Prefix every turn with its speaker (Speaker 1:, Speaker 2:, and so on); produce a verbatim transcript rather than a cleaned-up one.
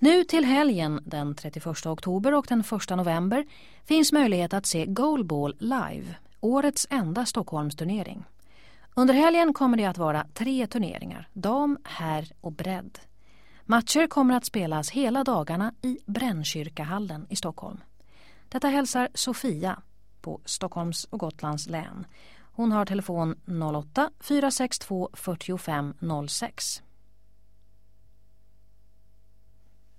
Speaker 1: Nu till helgen den trettioförsta oktober och den första november finns möjlighet att se Goalball live, årets enda Stockholmsturnering. Under helgen kommer det att vara tre turneringar, dam, herr och bredd. Matcher kommer att spelas hela dagarna i Brännkyrkahallen i Stockholm. Detta hälsar Sofia på Stockholms och Gotlands län. Hon har telefon noll åtta fyra sex två fyrtiofem noll sex.